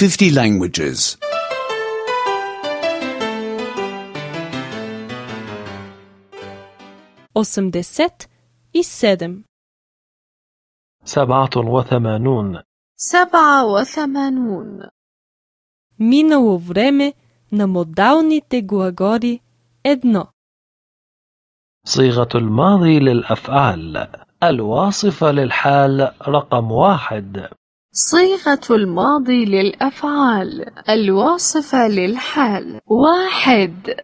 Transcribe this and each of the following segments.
50 languages. 87 87 87 Минало време на модалните глаголи едно. صيغة الماضي للأفعال الواصفة للحال رقم 1. صيغة الماضي للأفعال الواصفة للحال 1.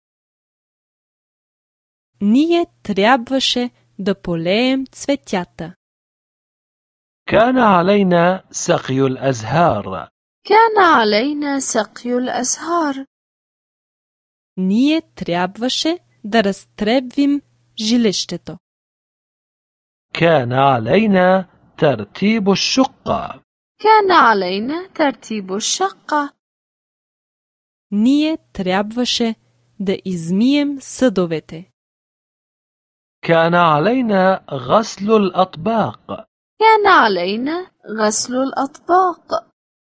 Ние трябваше да полеем цветята. كان علينا سقي الأزهار. كان علينا سقي الأزهار. Ние трябваше да разтребвим жилището. كان علينا ترتيب الشقة. كان علينا ترتيب الشقة. Ние трябваше да измием съдовете. كان علينا غسل الأطباق. كان علينا غسل الأطباق.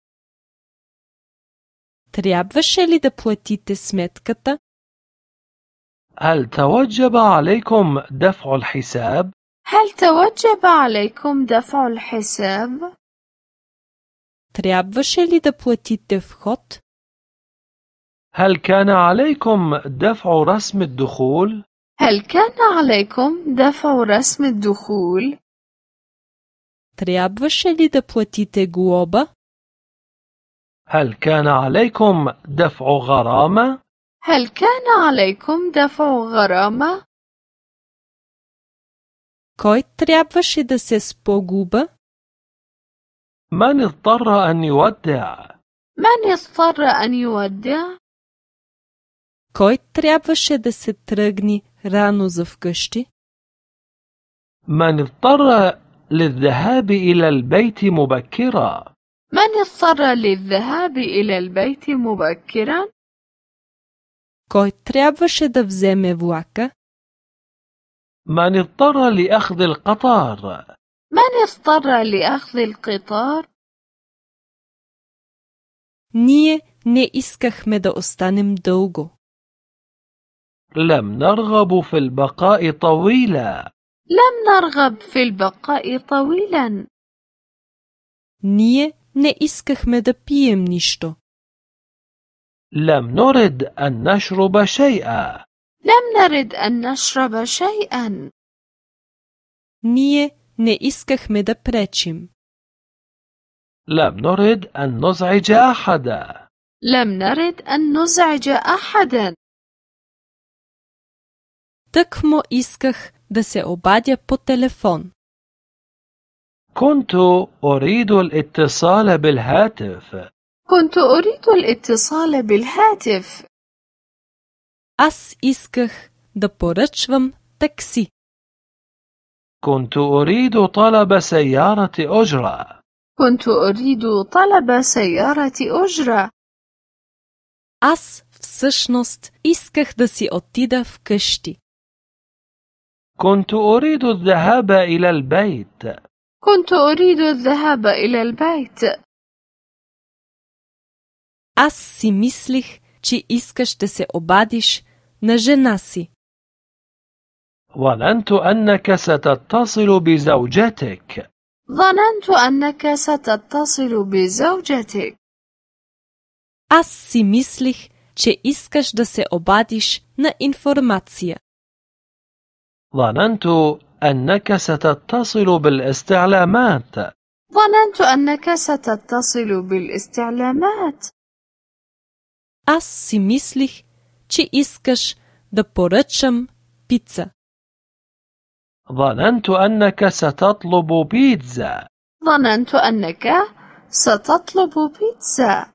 Трябваше ли да платите сметката? هل توجب عليكم دفع الحساب؟ هل توجب عليكم دفع الحساب؟ Трябваше ли да платите вход? هل كان عليكم دفع رسم الدخول؟ هل كان عليكم دفع رسم الدخول؟ Трябваше ли да платите глоба? هل كان عليكم دفع غرامة؟ هل كان عليكم دفع غرامة؟ Кой трябваше да се спогуба? من اضطر أن يودع؟ من اضطر أن يودع؟ Кой трябваше да се тръгне рано за вкъщи? من اضطر للذهاب إلى البيت مبكرا؟ من اضطر للذهاب إلى البيت مبكرا؟ Кой трябваше да вземе влака? من اضطر لأخذ القطار؟ من اضطر لأخذ القطار؟ Ние не искахме да останем дълго. لم نرغب في البقاء طويلا. لم نرغب في البقاء طويلا. Ние не искахме да пием нищо. لم نرد أن نشرب شيئا. لم نرد أن نشرب شيئا. Ние не искахме да пречим. لم نرد أن نزعج أحدا. لم نرد أن نزعج أحدا. Тъкмо исках да се обадя по телефон. كنت أريد الاتصال بالهاتف. كنت أريد الاتصال بالهاتف. Аз исках да поръчвам такси. كنت أريد طلب سيارة أجرة. كنت أريد طلب سيارة أجرة. Аз всъщност исках да си отида вкъщи. كنت أريد الذهاب إلى البيت. كنت أريد الذهاب إلى البيت. Аз си мислих, че искаш да се обадиш на жена си. ظننت أنك ستتصل بزوجتك. ظننت أنك ستتصل بزوجتك. Аз си мислих, че искаш да се обадиш на информация. ظننت أنك ستتصل بالاستعلامات. ظننت أنك ستتصل بالاستعلامات. Аз си мислих, че искаш да поръчам пица. ظننت أنك ستطلب بيتزا. ظننت أنك ستطلب بيتزا.